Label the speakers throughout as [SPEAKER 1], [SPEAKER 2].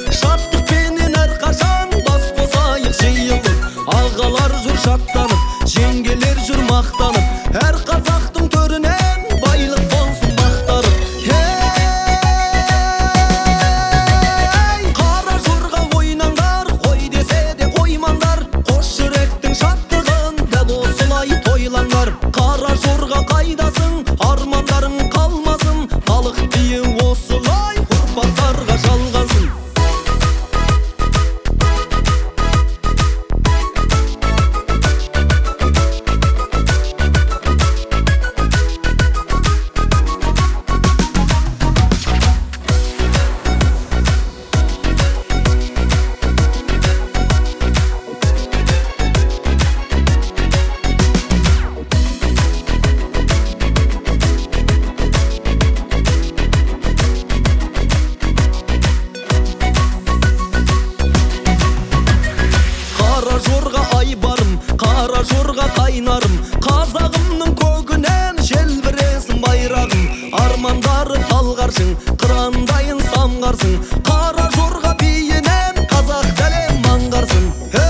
[SPEAKER 1] Шаттықпенен әрқашан бас қосайық жиылып, ағалар жүр шаттанып, жеңгелер жүр мақтанып, әр қазақтың төрінен байлық болсын мақтарып. Қара жорға ойнаңдар, қой десе де қоймаңдар, қос жүректің шаттығын дәл осылай тойлаңдар. Қара жорға қайдасың, армандарың қалмасын, халық биі осылай ұрпақтарға жалғансын. Қара жорға айбарым, қара жорға қайнарым, қазағымның көгінен желбіресін байрағым. Армандары талғаршың, қырандайын самғарсың, қара жорға биінен қазақ дәлем маңғарсың.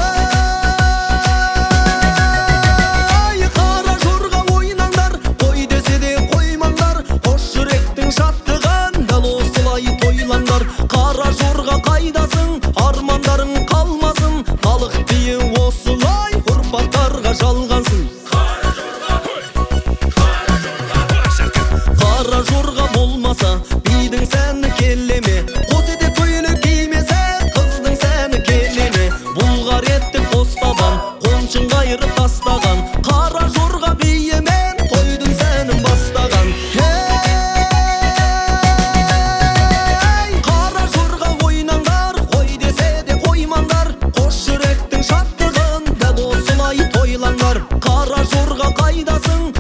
[SPEAKER 1] Қара жорға ойнаңдар, қой десе де қоймаңдар, қос жүректің шаттығын дәл осылай тойлаңдар. Қара жорға қайдасың, армандарың қалмасын, халық биі осылай ұрпақтарға жалғансын. Қара жорға болмаса бидің сәні келеме, қос ете көйлек кимесе қыздың сәні келеме. Бұлғар етті қостаған, қоншын қайырып тастаған, қара жорға биімен тойдың сәнін бастаған. Қара жорға ойнаңдар, қой десе де қоймаңдар, қос жүректің шаттығын дәл осылай тойлаңдар. Қара жорға қайдасың,